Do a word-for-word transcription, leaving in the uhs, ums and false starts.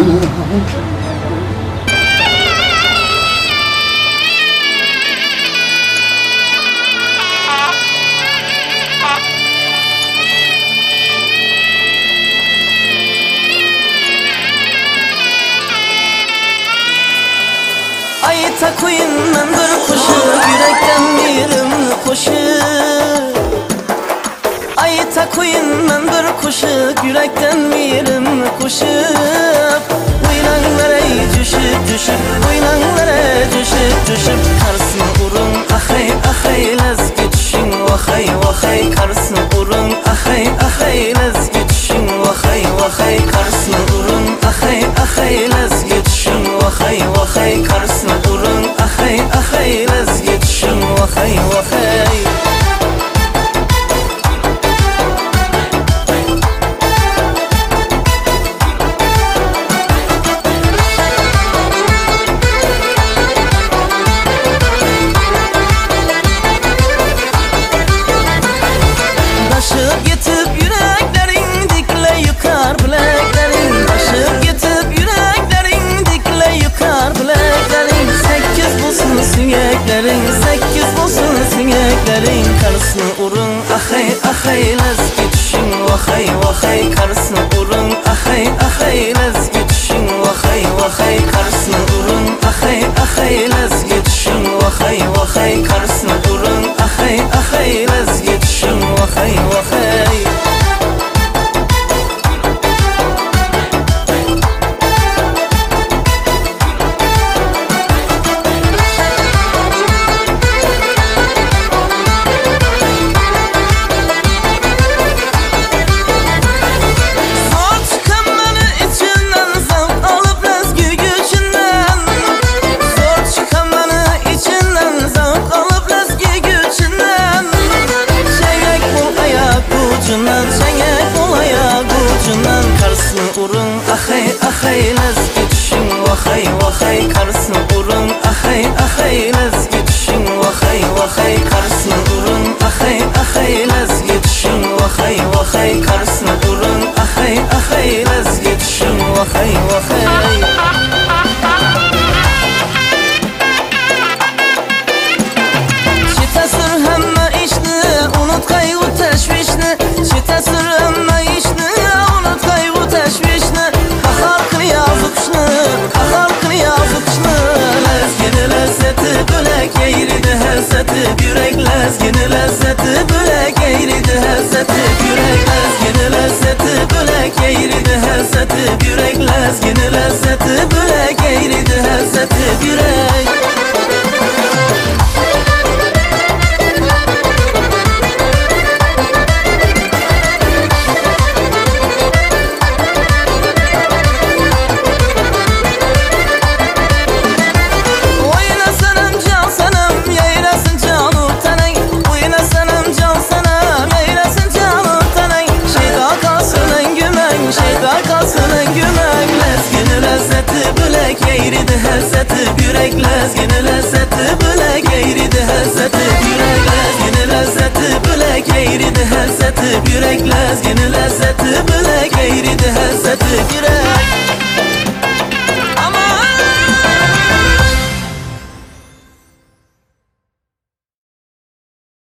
Ay takuyundan bir kuşu, yürekten birimli kuşu. Ay takuyundan bir kuşu, yürekten birimli kuşu. Uynanlara düşüp düşüp, uynanlara düşüp düşüp. Karısını urun, ahay ahay lezgi düşün, vahay vahay. Karısını urun, ahay ahay lezgi düşün, vahay vahay. Karısını urun, ahay ahay lezgi düşün, vahay vahay. Karısını urun, ahay ahay lezgi düşün, vahay vahay. Taşıp gitip yüreklerin dikle yukar bileklerin. Taşıp gitip yüreklerin dikle yukar bileklerin. Sekiz bulsun süngeklerin, sekiz bulsun süngeklerin. Karısını urun, ahay ahay lezgi düşün, vahay vahay. Karısını urun, ahay ahay lezgi düşün, vahay vahay. Karısını urun, ahay ahay lezgi düşün, vahay vahay. Karısını urun, ahay ahay lezgi düşün, vahay vahay. Urun, ahay ahay lezgi düşün, vahay vahay. Karısını urun, ahay ahay lezgi düşün, vahay vahay. Karısını urun, ahay ahay lezgi düşün, vahay vahay. Karısını urun, ahay ahay lezgi düşün, vahay vahay. Çitasır hemme işni, unut kaygı teşvişni. Çitasır hemme işni, unut kaygı teşvişni. Halkını yazıpşını, halkını yazıpşını. Lezgini lezzeti bölek eğridi hezzeti. Yürek lezgini lezzeti bölek eğridi hezzeti. Yürek lezgini lezzeti bölek eğridi hezzeti. Yürek lezgini lezzeti bölek eğridi hezzeti. Yürek. Eğridi hezzeti, yürek lezgini lezzeti bölek eğridi hezzeti. Yürek lezgini lezzeti bölek eğridi hezzeti. Yürek lezgini lezzeti bölek